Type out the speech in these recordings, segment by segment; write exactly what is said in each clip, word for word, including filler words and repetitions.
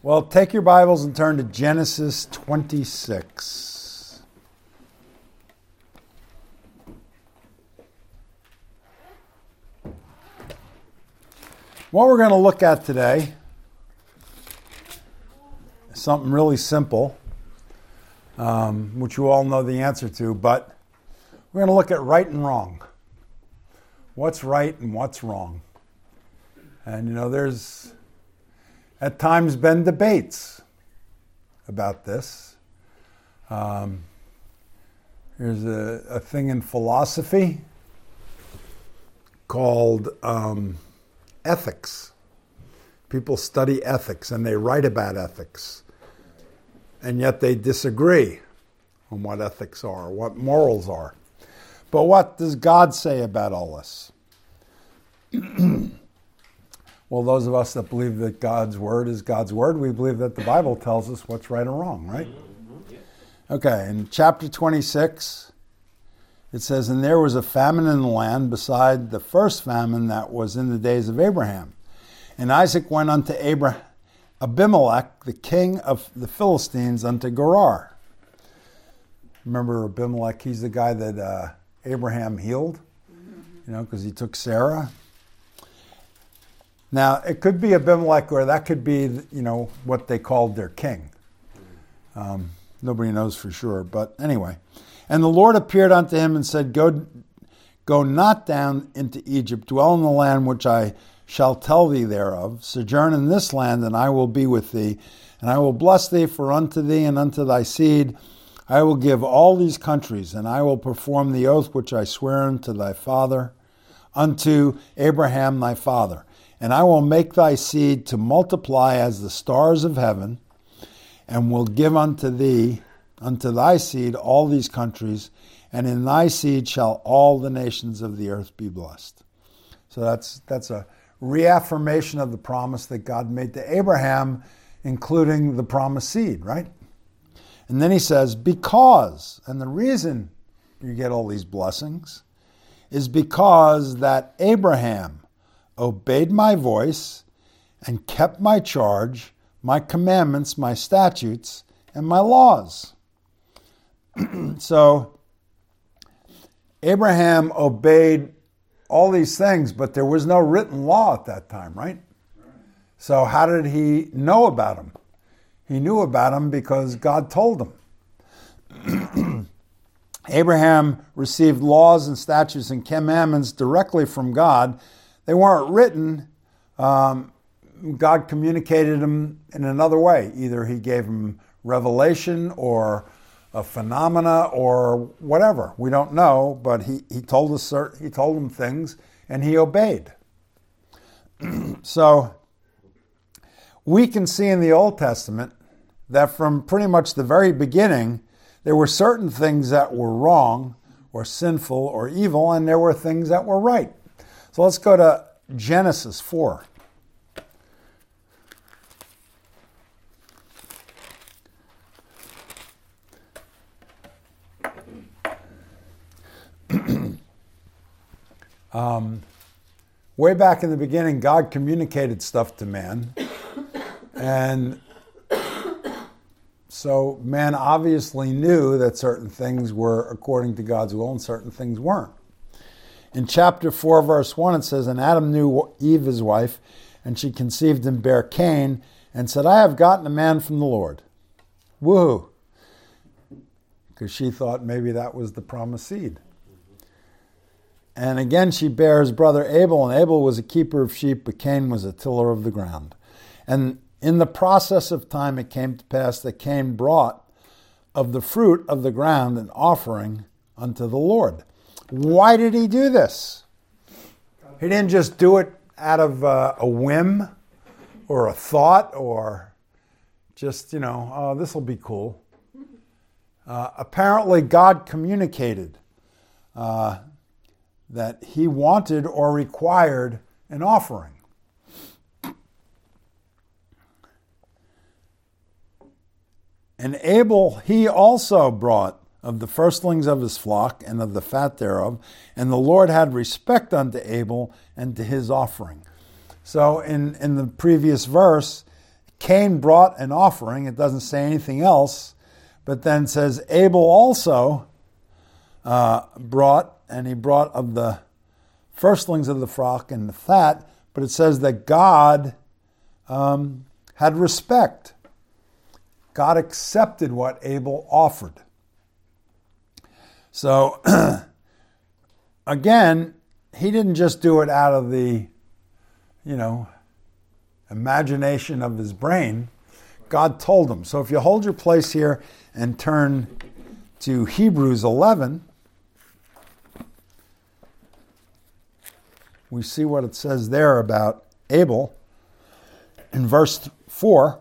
Well, take your Bibles and turn to Genesis twenty-six. What we're going to look at today is something really simple, um, which you all know the answer to, but we're going to look at right and wrong. What's right and what's wrong? And, you know, there's at times been debates about this. Um, there's a, a thing in philosophy called um, ethics. People study ethics and they write about ethics. And yet they disagree on what ethics are, what morals are. But what does God say about all this? Well, those of us that believe that God's word is God's word, we believe that the Bible tells us what's right or wrong, right? Okay, in chapter twenty-six, it says, "And there was a famine in the land beside the first famine that was in the days of Abraham. And Isaac went unto Abraham, Abimelech, the king of the Philistines, unto Gerar." Remember Abimelech, he's the guy that uh, Abraham healed, you know, because he took Sarah. Now, it could be Abimelech, or that could be, you know, what they called their king. Um, nobody knows for sure, but anyway. "And the Lord appeared unto him and said, Go, go not down into Egypt, dwell in the land which I shall tell thee thereof. Sojourn in this land, and I will be with thee. And I will bless thee, for unto thee and unto thy seed I will give all these countries, and I will perform the oath which I swear unto thy father, unto Abraham thy father. And I will make thy seed to multiply as the stars of heaven, and will give unto thee, unto thy seed, all these countries, and in thy seed shall all the nations of the earth be blessed." So that's that's a reaffirmation of the promise that God made to Abraham, including the promised seed, right? And then he says, because, and the reason you get all these blessings is because that Abraham obeyed my voice and kept my charge, my commandments, my statutes, and my laws. So Abraham obeyed all these things, but there was no written law at that time, right? So how did he know about them? He knew about them because God told him. Abraham received laws and statutes and commandments directly from God. They weren't written. Um, God communicated them in another way. Either he gave him revelation or a phenomena or whatever. We don't know, but he, he told us he told him things and he obeyed. So we can see in the Old Testament that from pretty much the very beginning, there were certain things that were wrong or sinful or evil, and there were things that were right. So let's go to Genesis four. um, way back in the beginning, God communicated stuff to man. And so man obviously knew that certain things were according to God's will and certain things weren't. In chapter four, verse one, it says, "And Adam knew Eve his wife, and she conceived and bare Cain, and said, I have gotten a man from the Lord." Woohoo! Because she thought maybe that was the promised seed. "And again she bare his brother Abel, and Abel was a keeper of sheep, but Cain was a tiller of the ground. And in the process of time it came to pass that Cain brought of the fruit of the ground an offering unto the Lord." Why did he do this? He didn't just do it out of uh, a whim or a thought or just, you know, oh, this will be cool. Uh, apparently God communicated uh, that he wanted or required an offering. "And Abel, he also brought of the firstlings of his flock and of the fat thereof, and the Lord had respect unto Abel and to his offering." So in, in the previous verse, Cain brought an offering. It doesn't say anything else, but then says Abel also uh, brought, and he brought of the firstlings of the flock and the fat, but it says that God um, had respect. God accepted what Abel offered. So, again, he didn't just do it out of the, you know, imagination of his brain. God told him. So if you hold your place here and turn to Hebrews eleven, we see what it says there about Abel. In verse four,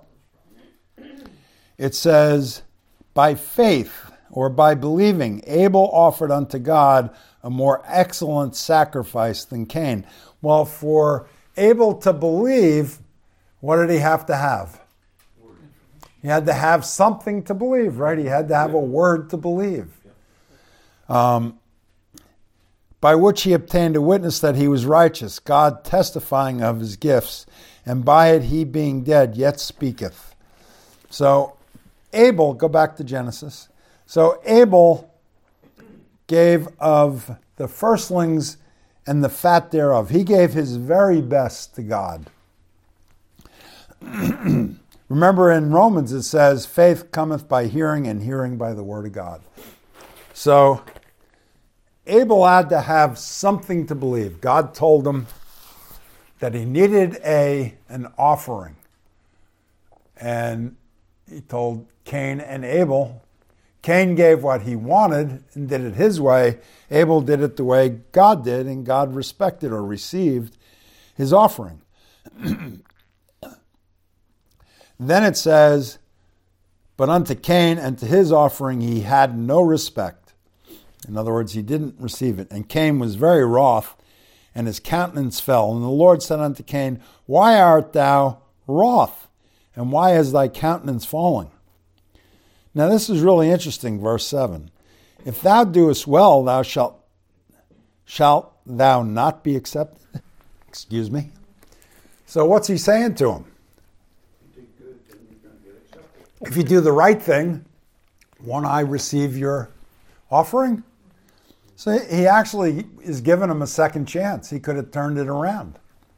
it says, by faith, or by believing, Abel offered unto God a more excellent sacrifice than Cain. Well, for Abel to believe, what did he have to have? He had to have something to believe, right? He had to have a word to believe. Um, by which he obtained a witness that he was righteous, God testifying of his gifts, and by it he being dead yet speaketh. So Abel, go back to Genesis. So Abel gave of the firstlings and the fat thereof. He gave his very best to God. Remember in Romans it says, faith cometh by hearing, and hearing by the word of God. So Abel had to have something to believe. God told him that he needed a an offering. And he told Cain and Abel, Cain gave what he wanted and did it his way. Abel did it the way God did, and God respected or received his offering. Then it says, but unto Cain and to his offering he had no respect. In other words, he didn't receive it. And Cain was very wroth, and his countenance fell. And the Lord said unto Cain, why art thou wroth? And why is thy countenance falling? Now this is really interesting, verse seven. If thou doest well, thou shalt, shalt thou not be accepted? Excuse me. So what's he saying to him? If you do the right thing, won't I receive your offering? So he actually is giving him a second chance. He could have turned it around.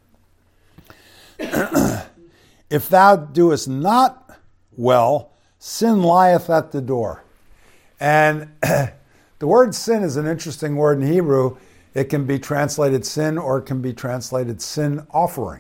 If thou doest not well, sin lieth at the door. And the word sin is an interesting word in Hebrew. It can be translated sin, or it can be translated sin offering.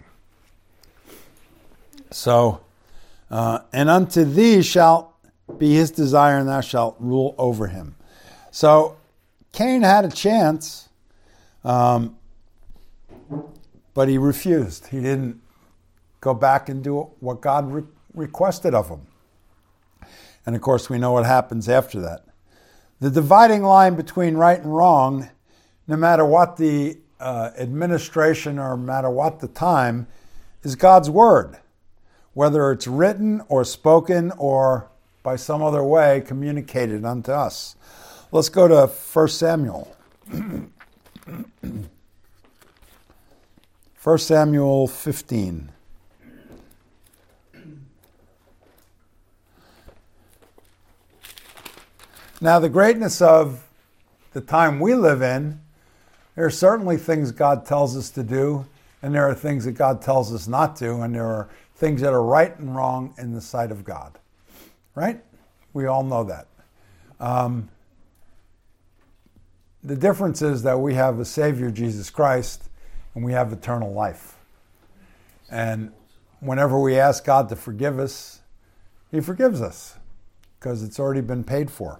So, uh, and unto thee shall be his desire, and thou shalt rule over him. So Cain had a chance, um, but he refused. He didn't go back and do what God re- requested of him. And of course, we know what happens after that. The dividing line between right and wrong, no matter what the uh, administration or no matter what the time, is God's word. Whether it's written or spoken or by some other way communicated unto us. Let's go to First Samuel. First Samuel fifteen. Now, the greatness of the time we live in, there are certainly things God tells us to do, and there are things that God tells us not to, and there are things that are right and wrong in the sight of God. Right? We all know that. Um, the difference is that we have a Savior, Jesus Christ, and we have eternal life. And whenever we ask God to forgive us, He forgives us because it's already been paid for.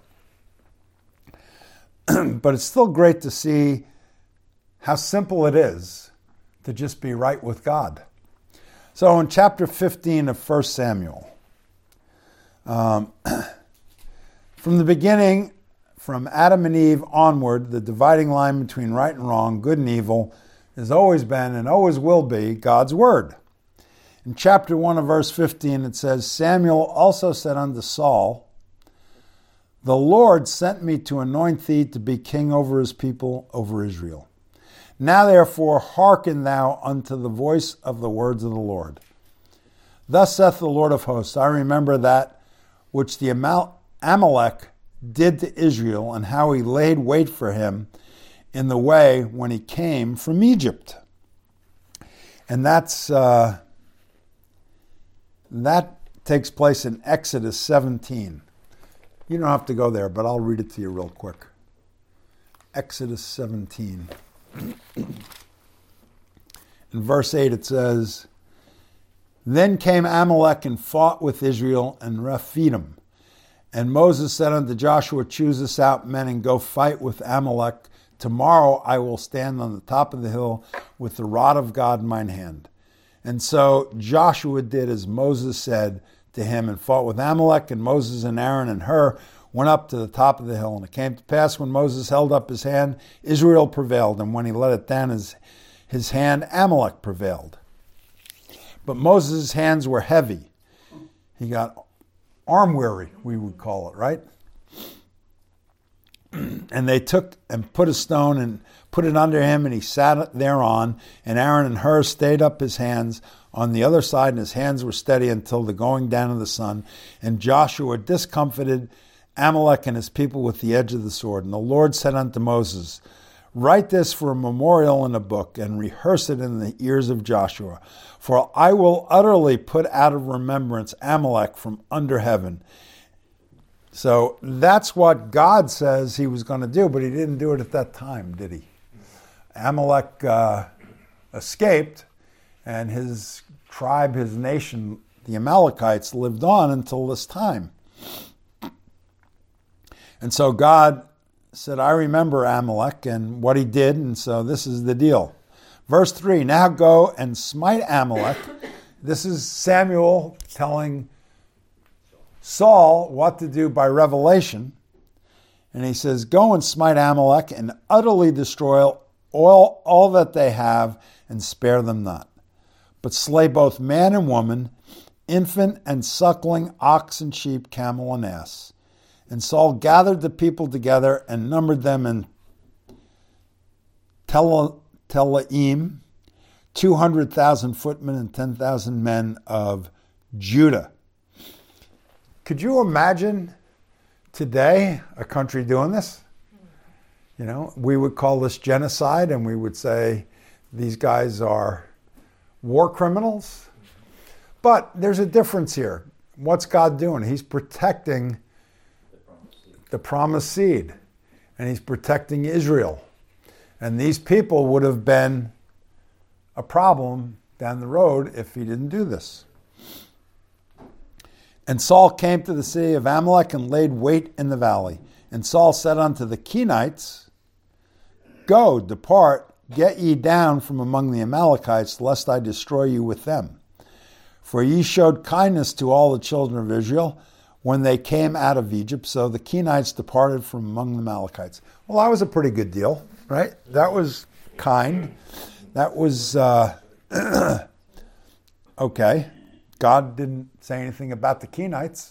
But it's still great to see how simple it is to just be right with God. So in chapter fifteen of First Samuel, um, from the beginning, from Adam and Eve onward, the dividing line between right and wrong, good and evil, has always been and always will be God's word. In chapter one of verse fifteen, it says, Samuel also said unto Saul, the Lord sent me to anoint thee to be king over his people, over Israel. Now therefore hearken thou unto the voice of the words of the Lord. Thus saith the Lord of hosts, I remember that which the Amal- Amalek did to Israel, and how he laid wait for him in the way when he came from Egypt. And that's uh, that takes place in Exodus seventeen. You don't have to go there, but I'll read it to you real quick. Exodus seventeen. In verse eight it says, Then came Amalek and fought with Israel and Rephidim. And Moses said unto Joshua, Choose us out men and go fight with Amalek. Tomorrow I will stand on the top of the hill with the rod of God in mine hand. And so Joshua did as Moses said to him and fought with Amalek, and Moses and Aaron and Hur went up to the top of the hill. And it came to pass when Moses held up his hand, Israel prevailed, and when he let it down his, his hand, Amalek prevailed. But Moses' hands were heavy. He got arm weary, we would call it, right? And they took and put a stone and put it under him, and he sat thereon. And Aaron and Hur stayed up his hands on the other side, and his hands were steady until the going down of the sun. And Joshua discomfited Amalek and his people with the edge of the sword. And the Lord said unto Moses, Write this for a memorial in a book, and rehearse it in the ears of Joshua. For I will utterly put out of remembrance Amalek from under heaven. So that's what God says he was going to do, but he didn't do it at that time, did he? Amalek uh, escaped, and his tribe, his nation, the Amalekites, lived on until this time. And so God said, I remember Amalek and what he did, and so this is the deal. Verse three, Now go and smite Amalek. This is Samuel telling Saul what to do by revelation. And he says, Go and smite Amalek and utterly destroy all, all that they have and spare them not. But slay both man and woman, infant and suckling, ox and sheep, camel and ass. And Saul gathered the people together and numbered them in Tel- Telaim, two hundred thousand footmen and ten thousand men of Judah. Could you imagine today a country doing this? You know, we would call this genocide, and we would say these guys are war criminals. But there's a difference here. What's God doing? He's protecting the promised seed, and he's protecting Israel. And these people would have been a problem down the road if he didn't do this. And Saul came to the city of Amalek and laid wait in the valley. And Saul said unto the Kenites, Go, depart, get ye down from among the Amalekites, lest I destroy you with them. For ye showed kindness to all the children of Israel when they came out of Egypt, so the Kenites departed from among the Amalekites. Well, that was a pretty good deal, right? That was kind. That was uh, okay. God didn't say anything about the Kenites.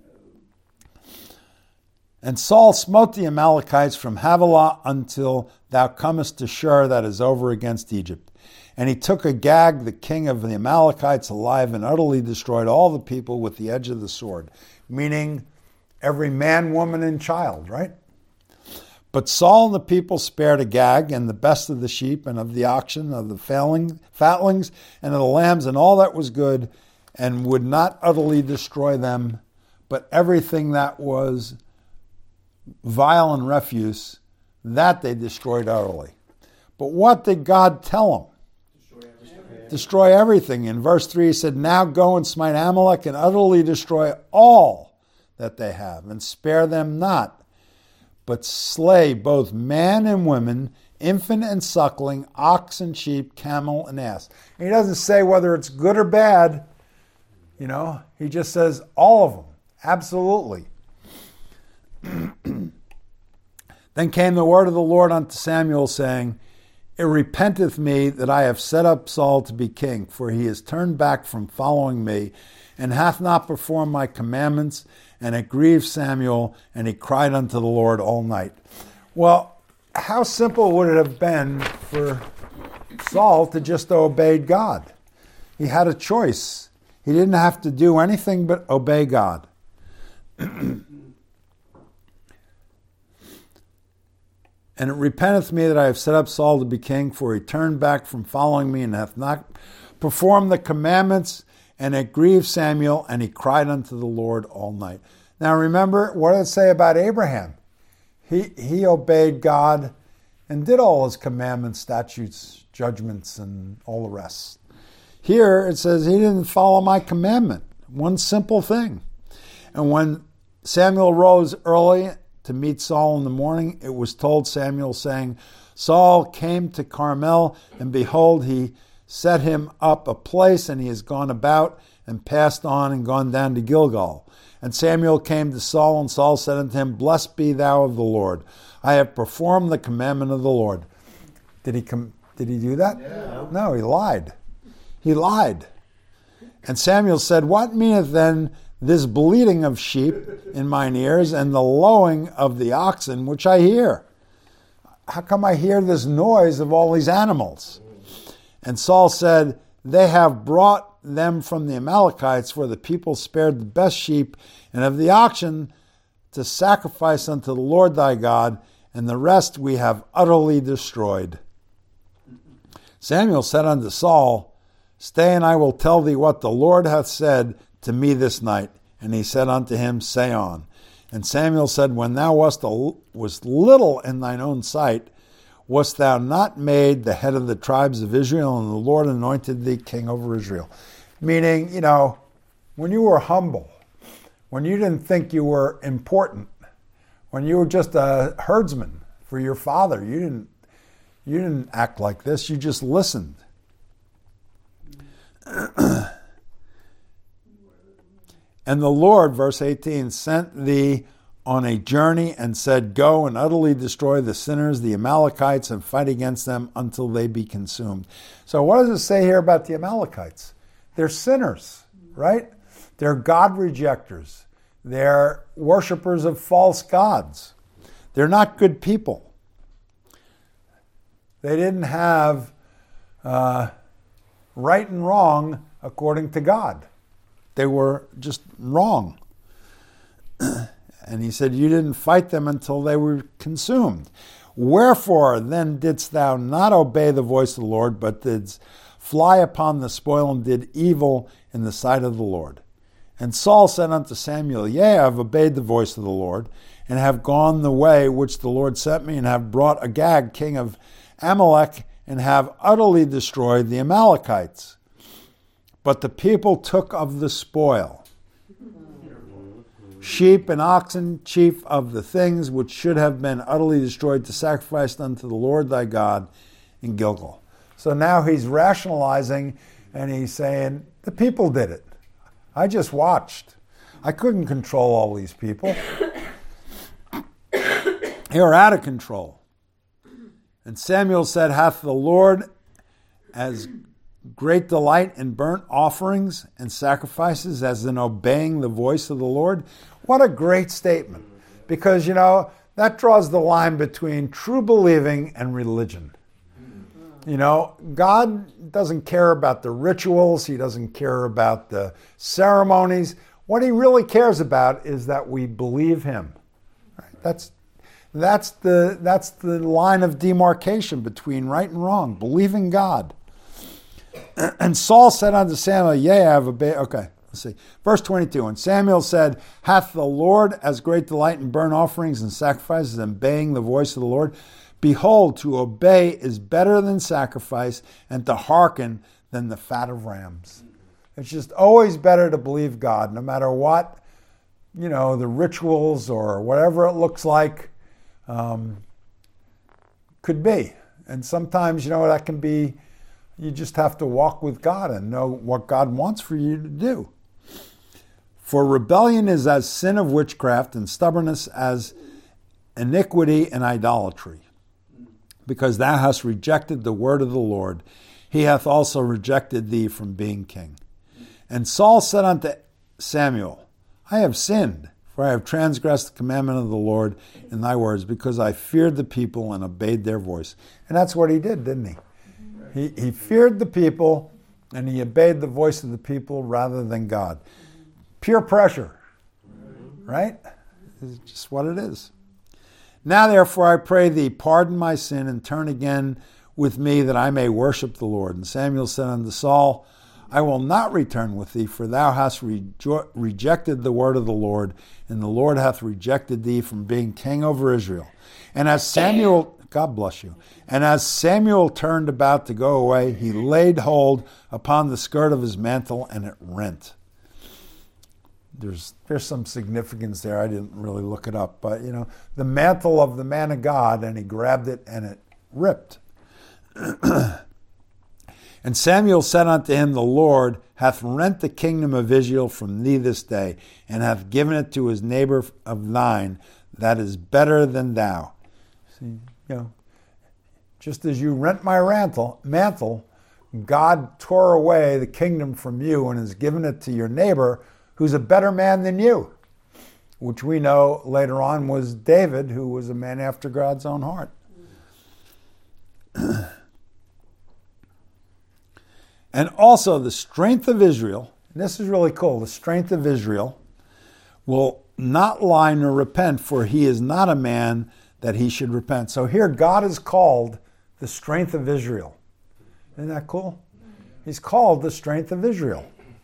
And Saul smote the Amalekites from Havilah until thou comest to Shur, that is over against Egypt. And he took Agag, the king of the Amalekites, alive, and utterly destroyed all the people with the edge of the sword, meaning every man, woman, and child, right? But Saul and the people spared Agag, and the best of the sheep, and of the oxen, of the fatlings, and of the lambs, and all that was good, and would not utterly destroy them, but everything that was vile and refuse, that they destroyed utterly. But what did God tell them? Destroy everything. Destroy everything. In verse three, he said, Now go and smite Amalek and utterly destroy all that they have, and spare them not, but slay both man and woman, infant and suckling, ox and sheep, camel and ass. And he doesn't say whether it's good or bad. You know, he just says all of them. Absolutely. Then came the word of the Lord unto Samuel, saying, It repenteth me that I have set up Saul to be king, for he has turned back from following me, and hath not performed my commandments. And it grieved Samuel, and he cried unto the Lord all night. Well, how simple would it have been for Saul to just obey God? He had a choice. He didn't have to do anything but obey God. And it repenteth me that I have set up Saul to be king, for he turned back from following me and hath not performed the commandments, and it grieved Samuel, and he cried unto the Lord all night. Now remember, what did it say about Abraham? He, he obeyed God and did all his commandments, statutes, judgments, and all the rest. Here it says he didn't follow my commandment. One simple thing. And when Samuel rose early to meet Saul in the morning, it was told Samuel, saying, Saul came to Carmel, and behold, he set him up a place, and he has gone about and passed on and gone down to Gilgal. And Samuel came to Saul, and Saul said unto him, Blessed be thou of the Lord. I have performed the commandment of the Lord. Did he com- Did he do that? Yeah. No, he lied. He lied. And Samuel said, What meaneth then this bleating of sheep in mine ears, and the lowing of the oxen which I hear? How come I hear this noise of all these animals? And Saul said, They have brought them from the Amalekites, for the people spared the best sheep and of the oxen to sacrifice unto the Lord thy God, and the rest we have utterly destroyed. Samuel said unto Saul, Stay, and I will tell thee what the Lord hath said to me this night. And he said unto him, Say on. And Samuel said, When thou wast, a, wast little in thine own sight, wast thou not made the head of the tribes of Israel, and the Lord anointed thee king over Israel? Meaning, you know, when you were humble, when you didn't think you were important, when you were just a herdsman for your father, you didn't, you didn't act like this, you just listened. And the Lord, verse eighteen, sent thee on a journey and said, Go and utterly destroy the sinners, the Amalekites, and fight against them until they be consumed. So what does it say here about the Amalekites? They're sinners, right? They're God rejectors. They're worshipers of false gods. They're not good people. They didn't have uh, right and wrong according to God. They were just wrong. And he said, You didn't fight them until they were consumed. Wherefore then didst thou not obey the voice of the Lord, but didst fly upon the spoil and did evil in the sight of the Lord? And Saul said unto Samuel, Yea, I have obeyed the voice of the Lord, and have gone the way which the Lord sent me, and have brought Agag, king of Amalek, and have utterly destroyed the Amalekites. But the people took of the spoil, sheep and oxen, chief of the things which should have been utterly destroyed, to sacrifice unto the Lord thy God in Gilgal. So now he's rationalizing, and he's saying, the people did it. I just watched. I couldn't control all these people. They were out of control. And Samuel said, Hath the Lord as great delight in burnt offerings and sacrifices as in obeying the voice of the Lord? What a great statement. Because, you know, that draws the line between true believing and religion. You know, God doesn't care about the rituals. He doesn't care about the ceremonies. What he really cares about is that we believe him. Right? That's that's the that's the line of demarcation between right and wrong. Believing God. And Saul said unto Samuel, Yea, I have obeyed. Okay, let's see. Verse twenty-two. And Samuel said, Hath the Lord as great delight in burnt offerings and sacrifices, and obeying the voice of the Lord? Behold, to obey is better than sacrifice, and to hearken than the fat of rams. It's just always better to believe God, no matter what, you know, the rituals or whatever it looks like um, could be. And sometimes, you know, that can be, you just have to walk with God and know what God wants for you to do. For rebellion is as sin of witchcraft, and stubbornness as iniquity and idolatry. Because thou hast rejected the word of the Lord, he hath also rejected thee from being king. And Saul said unto Samuel, I have sinned, for I have transgressed the commandment of the Lord in thy words, because I feared the people and obeyed their voice. And that's what he did, didn't he? He, he feared the people And he obeyed the voice of the people rather than God. Pure pressure, right? It's just what it is. Now, therefore, I pray thee, pardon my sin and turn again with me that I may worship the Lord. And Samuel said unto Saul, I will not return with thee, for thou hast rejo- rejected the word of the Lord, and the Lord hath rejected thee from being king over Israel. And as Samuel, God bless you, and as Samuel turned about to go away, he laid hold upon the skirt of his mantle, and it rent. There's there's some significance there. I didn't really look it up, but you know, the mantle of the man of God, and he grabbed it, and it ripped. And Samuel said unto him, the Lord hath rent the kingdom of Israel from thee this day, and hath given it to his neighbor of thine, that is better than thou. See, you know, just as you rent my mantle, mantle, God tore away the kingdom from you and has given it to your neighbor, who's a better man than you, which we know later on was David, who was a man after God's own heart. And also the strength of Israel, and this is really cool, the strength of Israel will not lie nor repent, for he is not a man that he should repent. So here God is called the strength of Israel. Isn't that cool? He's called the strength of Israel.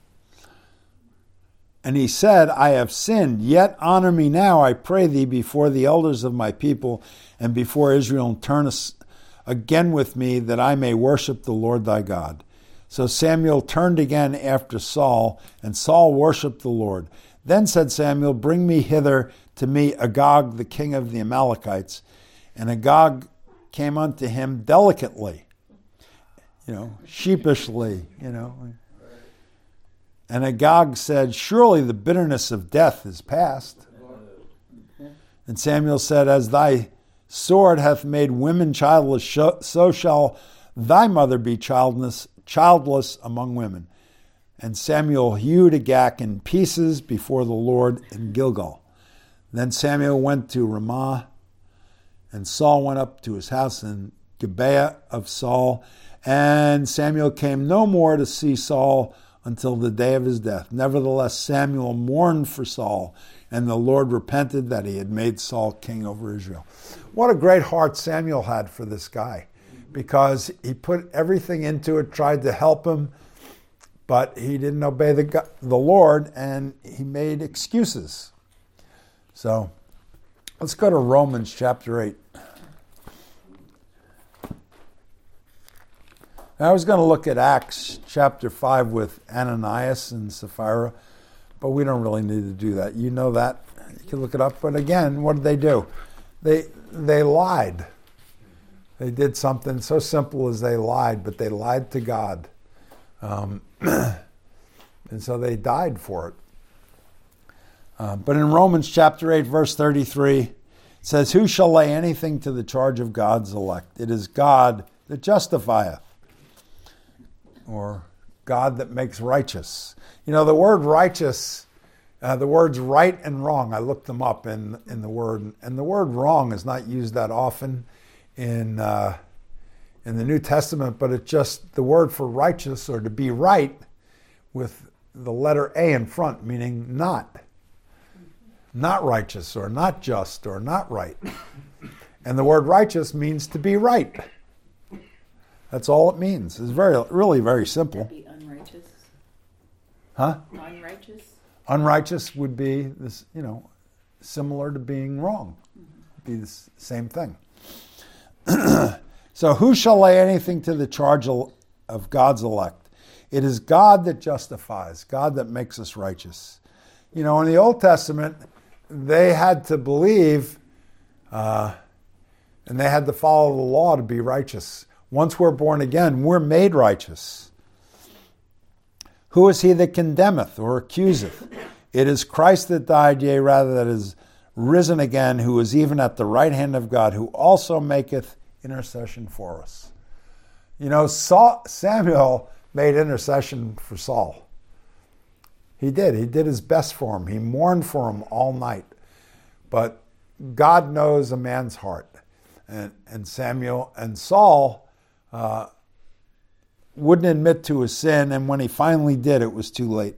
And he said, I have sinned, yet honor me now, I pray thee, before the elders of my people and before Israel, and turn again with me, that I may worship the Lord thy God. So Samuel turned again after Saul, and Saul worshipped the Lord. Then said Samuel, bring me hither to me Agag, the king of the Amalekites. And Agag came unto him delicately, you know, sheepishly, you know. And Agag said, surely the bitterness of death is past. And Samuel said, as thy sword hath made women childless, so shall thy mother be childless, childless among women. And Samuel hewed Agag in pieces before the Lord in Gilgal. Then Samuel went to Ramah, and Saul went up to his house in Gibeah of Saul. And Samuel came no more to see Saul until the day of his death. Nevertheless, Samuel mourned for Saul, and the Lord repented that he had made Saul king over Israel. What a great heart Samuel had for this guy, because he put everything into it, tried to help him, but he didn't obey the, the Lord, and he made excuses. So let's go to Romans chapter eight. I was going to look at Acts chapter five with Ananias and Sapphira, but we don't really need to do that. You know that. You can look it up. But again, what did they do? They they lied. They did something so simple as they lied, but they lied to God. Um, and so they died for it. Uh, but in Romans chapter eight, verse thirty-three, it says, who shall lay anything to the charge of God's elect? It is God that justifieth, or God that makes righteous. You know, the word righteous, uh, the words right and wrong, I looked them up in, in the word, and the word wrong is not used that often in uh, in the New Testament, but it's just the word for righteous, or to be right, with the letter A in front, meaning not. Not righteous, or not just, or not right. And the word righteous means to be right. That's all it means. It's very, really very simple. Be unrighteous. Huh? Unrighteous. Unrighteous would be this, you know, similar to being wrong. Mm-hmm. Be the same thing. So who shall lay anything to the charge of God's elect? It is God that justifies, God that makes us righteous. You know, in the Old Testament, they had to believe uh, and they had to follow the law to be righteous. Once we're born again, we're made righteous. Who is he that condemneth or accuseth? It is Christ that died, yea, rather that is risen again, who is even at the right hand of God, who also maketh intercession for us. You know, Saul, Samuel made intercession for Saul. He did. He did his best for him. He mourned for him all night. But God knows a man's heart. And, and Samuel and Saul uh, wouldn't admit to his sin, and when he finally did, it was too late.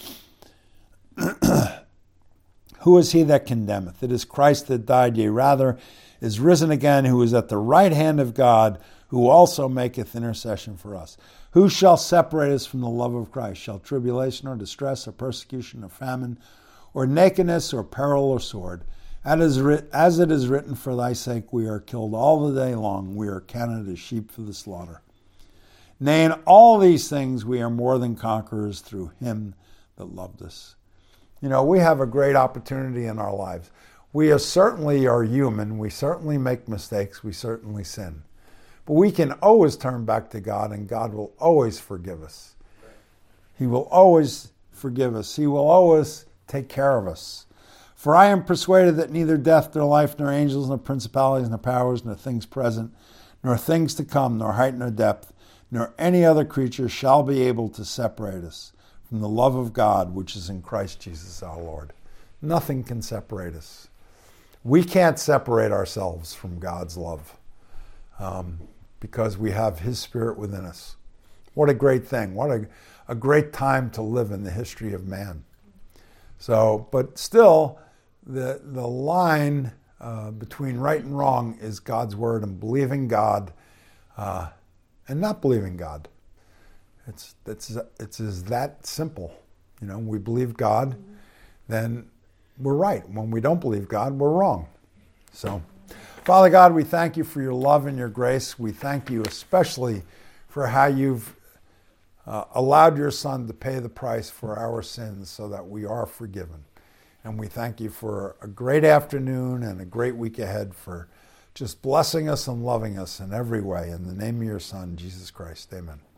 Who is he that condemneth? It is Christ that died, yea, rather is risen again, who is at the right hand of God, who also maketh intercession for us. Who shall separate us from the love of Christ? Shall tribulation or distress or persecution or famine or nakedness or peril or sword? As it is written, for thy sake we are killed all the day long. We are counted as sheep for the slaughter. Nay, in all these things we are more than conquerors through him that loved us. You know, we have a great opportunity in our lives. We are certainly are human. We certainly make mistakes. We certainly sin. But we can always turn back to God, and God will always forgive us. He will always forgive us. He will always take care of us. For I am persuaded that neither death, nor life, nor angels, nor principalities, nor powers, nor things present, nor things to come, nor height, nor depth, nor any other creature shall be able to separate us from the love of God, which is in Christ Jesus our Lord. Nothing can separate us. We can't separate ourselves from God's love um, because we have his Spirit within us. What a great thing. What a, a great time to live in the history of man. So, but still, the, the line uh, between right and wrong is God's word and believing God uh, and not believing God. It's, it's, it's is that simple. You know, we believe God, then we're right. When we don't believe God, we're wrong. So, Father God, we thank you for your love and your grace. We thank you especially for how you've uh, allowed your Son to pay the price for our sins so that we are forgiven. And we thank you for a great afternoon and a great week ahead, for just blessing us and loving us in every way. In the name of your Son, Jesus Christ, amen.